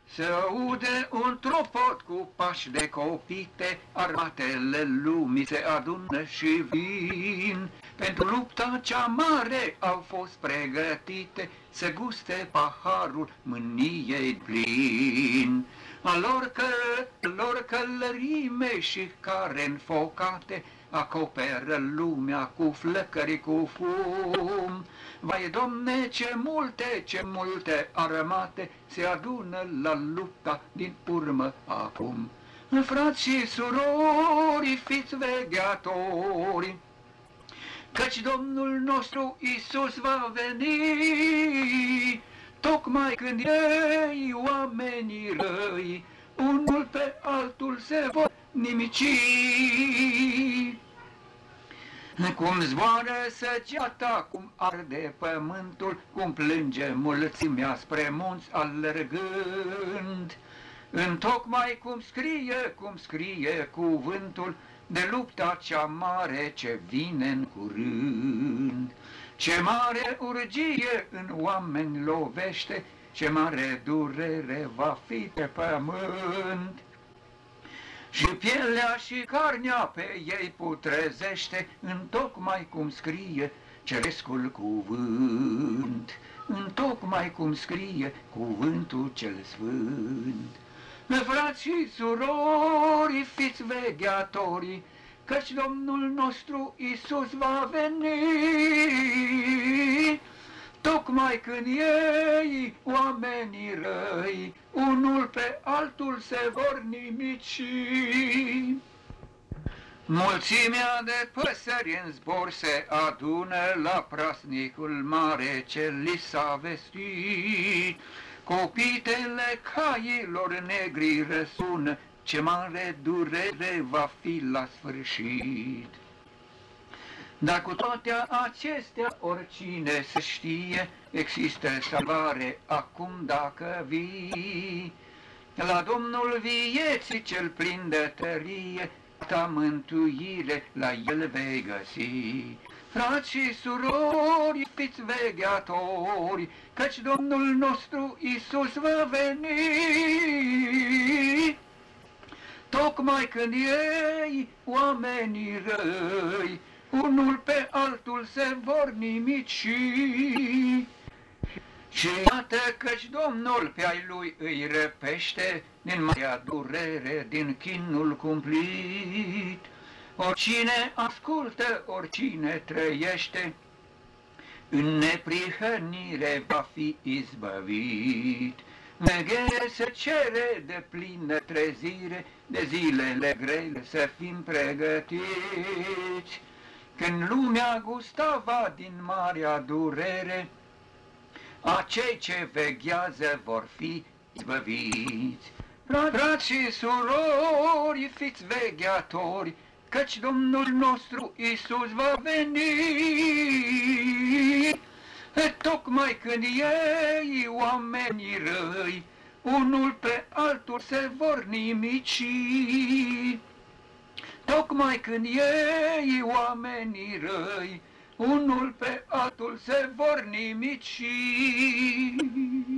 Se aude un tropot cu pași de copite, armatele lumii se adună și vin. Pentru lupta cea mare au fost pregătite, să guste paharul mâniei plin. A lor călărime și care înfocate acoperă lumea cu flăcări cu fum. Vai, Domne, ce multe armate se adună la lupta din urmă acum. Frați și surori, fiți vegheatori, căci Domnul nostru Iisus va veni, tocmai când ei, oamenii răi, unul pe altul se vor nimici. Cum zboară săgeata, cum arde pământul, cum plânge mulțimea spre munți alergând, întocmai cum scrie cuvântul de lupta cea mare ce vine în curând. Ce mare urgie în oameni lovește, ce mare durere va fi pe pământ. Și pielea și carnea pe ei putrezește, întocmai cum scrie cerescul cuvânt, întocmai cum scrie cuvântul cel sfânt. Frați și surori, fiți vegheatori, căci Domnul nostru Iisus va veni, tocmai când ei, oamenii răi, unul pe altul se vor nimici. Mulțimea de păsări în zbor se adună la praznicul mare ce li s-a vestit. Copitele cailor negri răsună, ce mare durere va fi la sfârșit. Dar cu toate acestea, oricine să știe, există salvare acum dacă vii. La Domnul vieții cel plin de tărie, ta mântuire la El vei găsi. Frați și surori, fiți vegheatori, căci Domnul nostru Iisus va veni, tocmai când ei, oamenii răi, unul pe altul se vor nimici. Și iată căci Domnul pe ai lui îi răpește din marea durere, din chinul cumplit. Oricine ascultă, oricine trăiește, în neprihănire va fi izbăvit. Neghere se cere de plină trezire, de zilele grele să fim pregătiți. Când lumea gustava din marea durere, acei ce veghează vor fi izbăviți. Frați și surori, fiți vegheatori, căci Domnul nostru Iisus va veni, tocmai când ei, oamenii răi, unul pe altul se vor nimici. Tocmai când ei, oamenii răi, unul pe altul se vor nimici.